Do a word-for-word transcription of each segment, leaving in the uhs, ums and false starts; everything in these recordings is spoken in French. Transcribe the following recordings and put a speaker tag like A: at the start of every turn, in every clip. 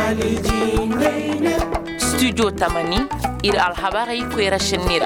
A: studio tamani ir alhabari ko rashinira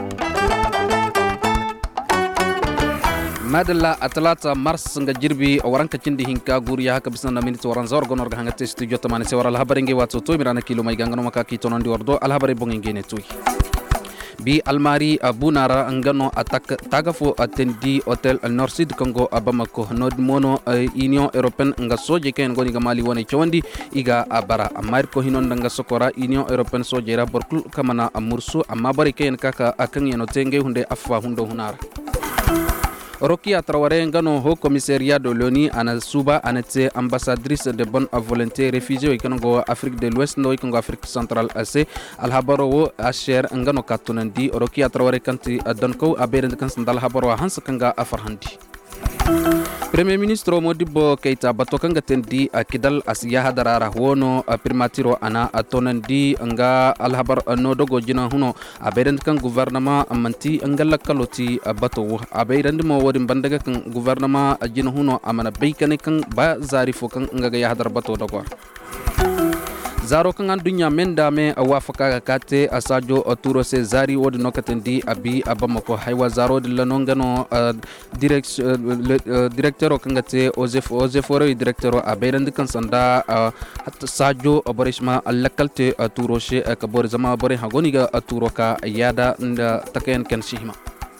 B: madalla atlata mars nga jirbi waranka cindi hinka guriya haka bisna minute waran zawar gonor ga hangate studio tamani se waral habari ngi watso to mirana kilo may gangano makaki tonondi wardo al habari bongi ngene tuy bi almari abunara ngano attaque tagafo atendi hotel nord sud congo abamako nod mono union européenne nga soje ken goni ga mali woni chawandi iga abara amar ko hinon nga sokora union européenne soje ra borkul kamana amursu amma bari ken kaka akan yeno tenge hunde afwa hundo hunara Rokia Traoré ngano ho commissariat de l'ONU ana suba anete ambassadrice de bonne volonté réfugiée ikango Afrique de l'Ouest no ikango Afrique centrale AC alhabaro wo asher ngano katunandi Rokia Traoré kanti donko aberen kan sandal habaro hans kanga afarhandi Premier Ministre Modibo Keita batokanga tendi akidal asiya hadarara wono primatiro ana atonandi anga alhabar no dogo jina huno aberen kan gouvernement amanti angala kaloti bato aberen mo wodi bandaga kan gouvernement jina huno amana beykane kan ba zarifo kan ngaga ya hadar bato dogo zaro kan dunya menda me awafaka kate asajo turo se zari wodi nokatendi abi abamako haywa zaro de lanongano direct directeur kan gate ozef ozeforo directeur abeirand kan sanda hat sajo obarishma allakalte turo she kabor zama bore hagoniga turo ka yada nda taken kan shihma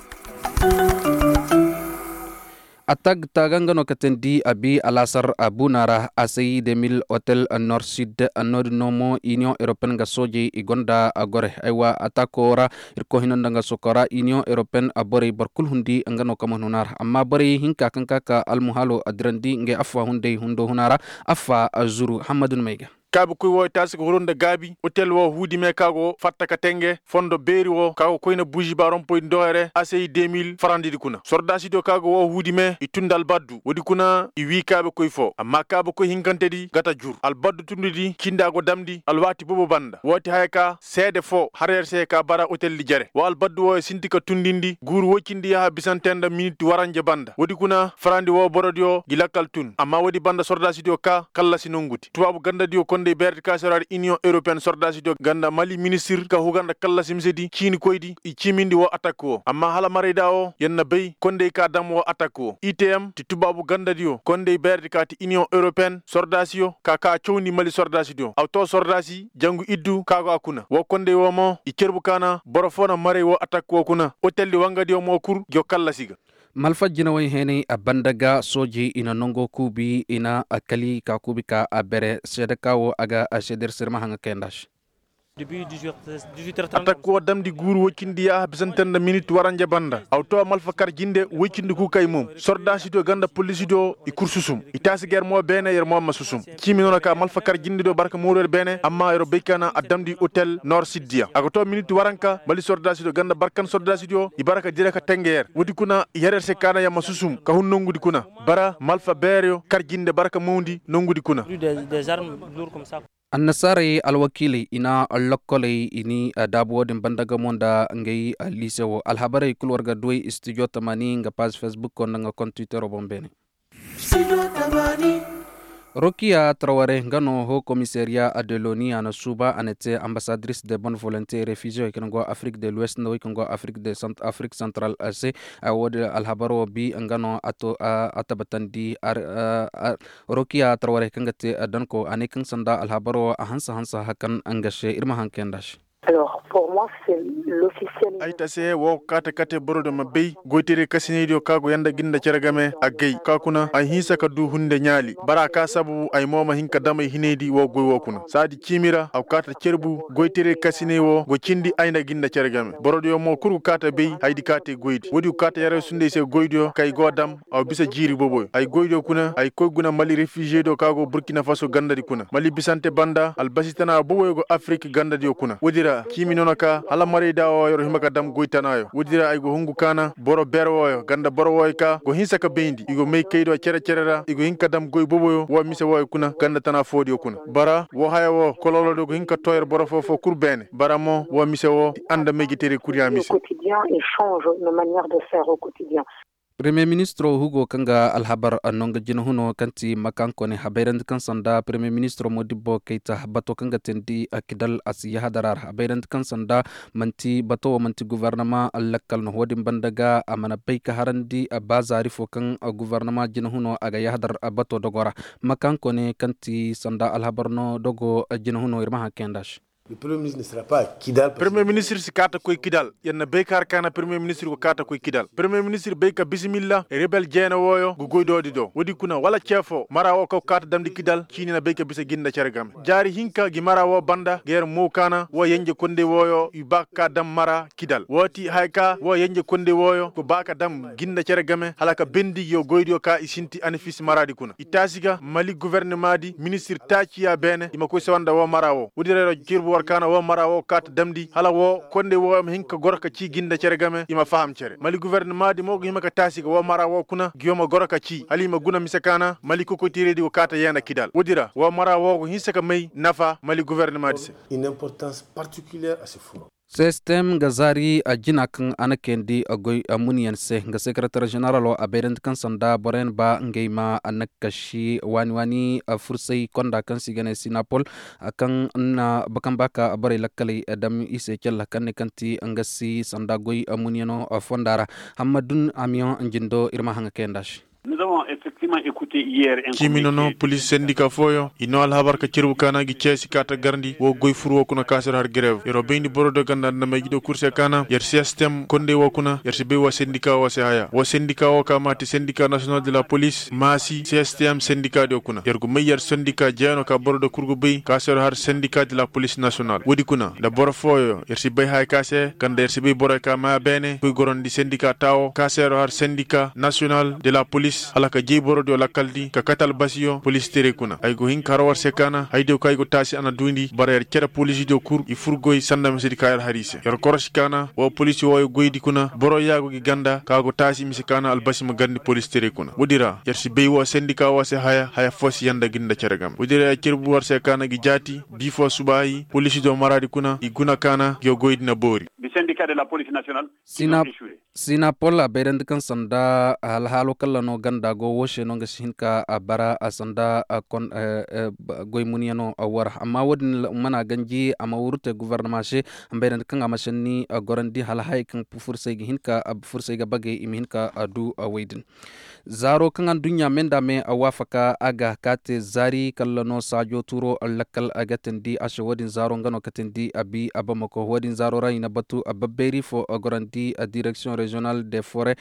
B: Atag tagangano katendi abi alasar abunara asayi demil hotel nord sud nord nomo union européenne ga soje igonda agore aywa atakora irko hinanda sokora union européenne abore barkul hundi ngano kamonunar amma bore hinka kanka ka almuhalo adrandi nge afwa hunde hundo hunara afwa azuru hamadun meiga
C: kabu kuy wo tasi ko horonda gabi hotel wo hudi me kago fatta ka tenge fondo beri wo kago koyna bougie baron poy ndoere asay deux mille francs di kuna sordasi do kago wo hudi me itundal baddu wodi kuna i wi kabe koy fo amma kabe koy hinkante di gata jur al baddu tundudi kindago damdi al wati bobo banda woti hayka sede fo harer se ka bara hotel li jare wal baddu wo sintika tundindi gur wokindi ya bisantenda minute waranje banda wodi kuna frandi wo borodio gilakal tun amma wodi banda sordasi do ka kala sinonguti tubabu ganda dio de berti kasarar union européenne sordasi do ganda mali ministre ka huganda kala simsedi kini koydi i chimindi wo attaque wo amma hala marida o yenna bey konde ka dam wo attaque wo I T M ti tubabu ganda dio konde berti ka ti union européenne sordasi yo ka ka chowni mali sordasi dio auto sordasi jangu iddu kago akuna wo konde wo mo i cerbu kana borofona mare wo attaque wo kuna hotel di wanga dio mo kur jo kala siga
B: malfa jinawai hene abandaga soji ina nongo kubi ina akali ka kubi ka abere sedakawo aga aseder sirma hanga kendash
C: attaque wo damdi guru wokindi ya bisantenda minute waranje banda auto malfa kar jinde wokindi ku kay mum sordasi do ganda police do i kursusum itasi ger mo bene yer mo masusum kimi nona ka malfa kar jinde do barka morer bene amma ero bekana adamdi hotel nord sidia agoto minute waranka bali sordasi do ganda barkan sordasi do i baraka direka tenger wodi kuna yerer se kana ya masusum ka hun nongudi kuna bara malfa berio kar jinde barka mondi nongudi kuna
A: des armes lourdes comme ça
B: annasare alwakili ina allokole ini dabo din bandaga monda ngai lisewo alhabare kulwarga doy studio tamani nga page facebook kon nga compte twitter bombene studio tamani Rokia Traoré ngano ho commissariat de l'ONU ana suba anete ambassadrice de bonne volonté réfugiée ikango Afrique de l'Ouest no ikango Afrique de Centre Afrique centrale AC awod alhabaro bi ngano ato atabatandi Rokia Traoré kangate danko anekan sanda alhabaro hansa hansa hakan angashe irma hankendash
D: Alors, pour moi, c'est l'officiel.
C: Aïta se wo kata kate boro de mabey goitere kasine dio kago yanda ginda ceragame agay kakuna ay hisa ka du hunde nyali bara ka sabu ay moma hinka damay hinedi wo goy wokuna sadi chimira aw kata cerbu goitere kasine wo go cindi ayna ginda ceragame boro dio mo kuru kata bey haydi kate goydi wodi kata yare sunde se goydio kay godam aw bisa jiri boboy ay goydio kuna ay koyguna mali réfugié do kago Burkina Faso gandadi kuna mali bisante banda al basitana boboy go Afrique gandadi kuna wodira kimi nonaka hala mari dawo yoro himaka dam goitanayo wodira ay go hungu kana boro berwo ganda boro woy ka go hinsa ka bendi igo mey kaydo cere cerera igo hinka dam goy boboyo wo mise woy kuna ganda tana fodi kuna bara wo haya wo kololo do go hinka toyer boro fofo kurbene bara mo wo mise wo anda megitere kuriya mise
D: au quotidien et change nos manières de faire au quotidien.
B: Premier Ministro Hugo Kanga Alhabar Anonga Jinohuno Kanti Makankone Haberand Kansanda Premier Ministro Modibo Keita Bato Kanga Tendi Akidal Asiyahadarar Haberand Kansanda Manti Bato Manti Gouvernement Alakal no Hodim Bandaga Amana Beika Harandi Bazari Fokan Gouvernement Jinohuno Agayahadar Bato Dogora Makankone Kanti Sanda Alhabarno Dogo Jinohuno Irmaha Kendash.
E: Le Premier ministre ne sera pas à Kidal.
C: Premier ministre si kata koy Kidal. Yanna Bekar kana Premier ministre ko kata koy Kidal. Premier ministre Beka bismillah rebel jena woyo go goydo dido. Wodi kuna wala chefo mara wo ko kata damdi Kidal chini na Beka bisa ginda cergam. Jari hinka gi mara wo banda ger mo kana wo yenje konde woyo ibaka dam mara Kidal. Woti hayka wo yenje konde woyo ko baka dam ginda cergame halaka bendi yo goydo ka isinti anifis maradi kuna. Itasiga Mali gouvernement di ministre tachiya bene imako sewanda wo mara wo. Wodi rero kirbo kana wo mara wo kat damdi hala wo konde wo am hinka gorka ci ginda cergame ima faham cere Mali gouvernement di mogo himaka tasiga wo mara wo kuna giyoma gorka ci halima guna misakana Mali koko tiredi ko kata yana Kidal wodira wo mara wo hinsaka may nafa Mali gouvernement di
E: une importance particulière à ce forum.
B: System Gazari a Jinakan Anakendi Agoy Amunianse, the Secretary General of Aberent Kansanda, Boren Ba Ngema Anakashi, Wani a Fursei Konda Kansigane Sinapol, Akang na Bakambaka Abore Lakali Adam Isechel Kanekanti Angasi Sandagoi Amuniano of Fondara, Hamadun Amion Njindo Irmahanga Kendash.
F: Nous avons effectivement écouté hier un
C: Kiminono police syndicat foyo ino al habar ka cirbu kana gi cesi kata garndi wo goy furo kuna kasar har grève yoro bendi borodo ganda na may gido course kana yer system konde wo kuna yer se be wa syndicat wo se haya wo syndicat wo ka mati syndicat national de la police masi system syndicat do kuna yer go meyer syndicat jeno ka borodo kurgo be kasar har syndicat de la police nationale wodi kuna da boro foyo yer se be hay kase ganda yer se be boro ka ma bene ko gorondi syndicat tawo kasar har syndicat national de la police alaka jiboro do lakaldi ka katal basiyo police tere kuna ay go hin karawar sekana ay de kay go tasi ana dundi barer kera police do kur i furgoy sandam sedi kayar harise yor koroshikana wo police wo goydi kuna boro yago gi ganda ka go tasi misikana albasi ma gandi police tere kuna wodira yersi bey wo syndicat wo se haya haya fos yanda ginda ceragam wodira cirbu war sekana gi jati bi fo subayi police do maradi kuna i guna kana yo goydi na bori
F: du syndicat de la police nationale
B: Sina Sina Pola Berend Kansanda al halo kallano ganda go woshe no gashinka abara asanda kon goy muniano awar amma wodin mana ganji amma wurte gouvernement she Berend kanga mashani gorandi hal hay kan furse gi hinka ab furse ga bage imi hinka adu awedin zaro kangan dunya menda me awafaka aga kate zari kallano sajo turo allakal agatendi ashwadin zaro ngano katendi abi abamako wadin zaro rayina batu ababberi fo gorandi direction régionale des forêts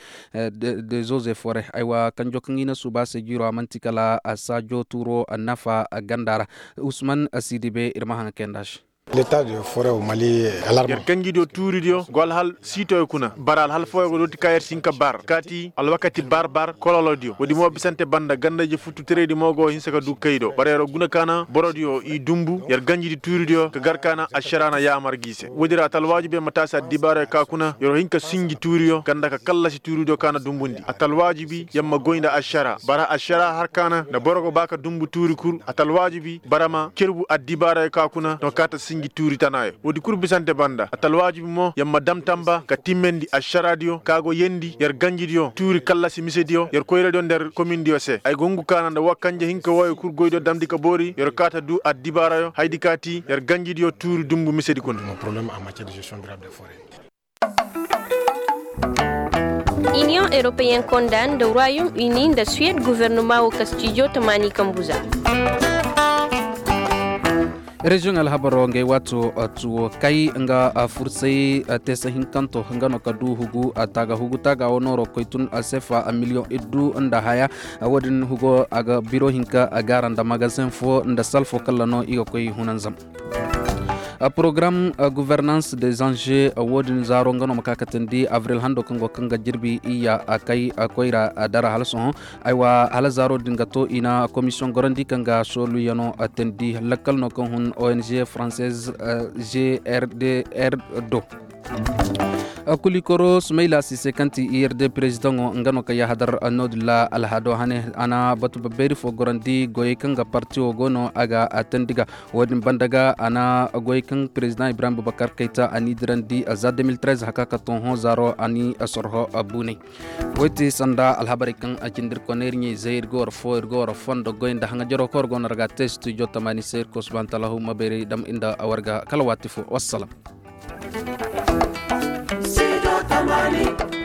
B: des eaux et forêts aywa kanjo kangina suba se jiro amantikala sajo turo nafa gandara Ousmane Asidibe irmahan kendash.
E: L'état de forêt au Mali est alarmant.
C: Yer kangi do turi dio gol hal sito kuna baral hal foy go doti kayer sinka bar kati al wakati bar bar kololo dio wodi mo bisante banda ganda je futu teredi mogo hinsaka du kaydo barero guna kana borodio i dumbu yer ganji di turi dio ka garkana asharana ya margise wodira tal wajibe matasa dibare ka kuna yor hinka singi turi dio ganda ka kalla si turi dio kana dumbundi atal wajibi yamma goinda ashara bara ashara har kana na borogo baka dumbu turi kur atal wajibi barama kerbu adibare ka kuna no kata singi turi tanayo wodi kur bisante banda atal wajibi mo yamma dam tamba ka timmendi asharadio kago yendi yer ganjidio turi kalla si misedio yer koyre do der commune dio se ay gongu kana da wakanje hinka woy kur goydo damdi ka bori yer kata du adibarayo haydi kati yer ganjidio turi dumbu misedi kun
E: Mon problème en matière de gestion durable des forêts.
G: Union européenne condamne le Royaume-Uni de Suède gouvernement au Castillo Tamani Kambuza.
B: Regional habaro ngai watu tuo kai nga fursai tesa hinkanto ngano kadu hugu ataga hugu taga onoro koitun asefa a million edu nda haya wadin hugo aga biro hinka agaranda magazin fo nda salfo kallano iyo koy hunanzam a programme a gouvernance des enjeux a wodin zaro ngano makakatendi avril hando kango kanga jirbi iya akai akoira dara halso aywa hala zaro dingato ina commission gorandi kanga solu yano atendi lakal no kon O N G française G R D R deux akulikoro sumaila sise kanti irde president o ngano kaya hadar anodla alhado hane ana batu beri fo gorandi goyekanga parti o gono aga atendiga wadin bandaga ana goyekang president Ibrahim Boubacar Keita ani dirandi za deux mille treize hakaka ton ho zaro ani asorho abuni woti sanda alhabari kan akindir konerni zair gor foir gor fondo goinda hanga joro kor gon raga test jotamani ser kosbantalahu mabere dam inda awarga kalawatifu wassalam Tamani.